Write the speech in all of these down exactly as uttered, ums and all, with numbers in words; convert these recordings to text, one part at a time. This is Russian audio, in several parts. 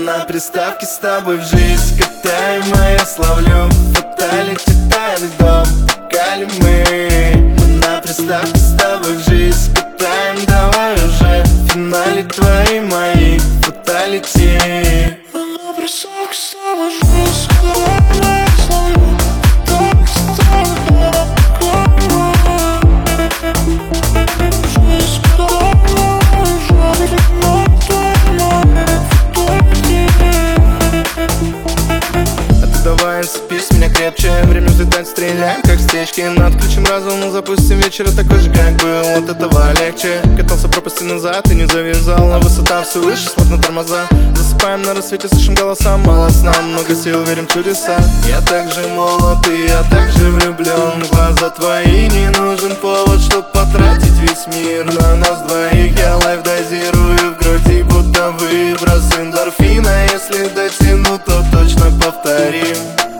на приставке с тобой в жизнь катаем, а я славлю фаталити, тайный дом, покали мы. Мы на приставке с тобой в жизнь катаем, давай уже в финале твои мои фаталити. Мы на приставке с тобой в жизнь катаем, а я славлю фаталити, тайный дом, покали мы. Давай спись меня крепче, время взлетать, стреляем как стечки. Но отключим разум, запустим вечер такой же, как был, от этого легче. Катался пропасти назад и не завязал, а высота все выше, словно тормоза. Засыпаем на рассвете, слышим голоса, мало сна, много сил, верим в чудеса. Я так же молод и я так же влюблен, в глаза твои не нужен повод, чтоб потратить весь мир на нас двоих. Я лайф дозирую в груди, будто выброс эндорфина. Если дотяну, то точно повторим.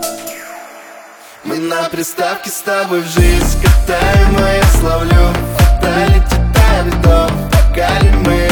Мы на приставке с тобой в жизнь катаем, а я славлю фаталити, тайный дом, покали мы.